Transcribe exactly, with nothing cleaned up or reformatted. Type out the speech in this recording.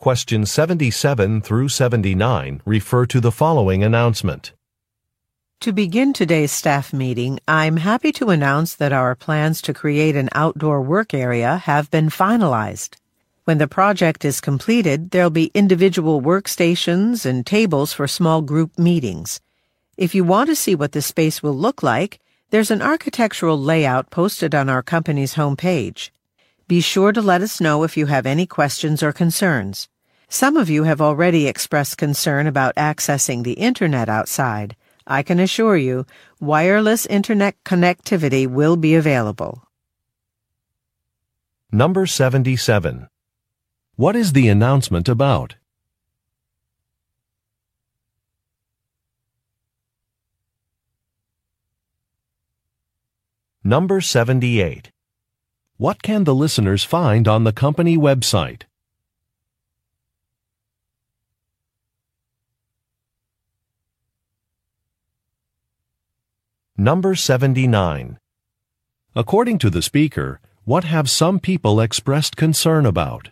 Questions seventy-seven through seventy-nine refer to the following announcement. To begin today's staff meeting, I'm happy to announce that our plans to create an outdoor work area have been finalized. When the project is completed, there'll be individual workstations and tables for small group meetings. If you want to see what the space will look like, there's an architectural layout posted on our company's homepage. Be sure to let us know if you have any questions or concerns. Some of you have already expressed concern about accessing the internet outside. I can assure you, wireless internet connectivity will be available. Number seventy-seven. What is the announcement about? Number seventy-eight. What can the listeners find on the company website? Number seventy-nine. According to the speaker, what have some people expressed concern about?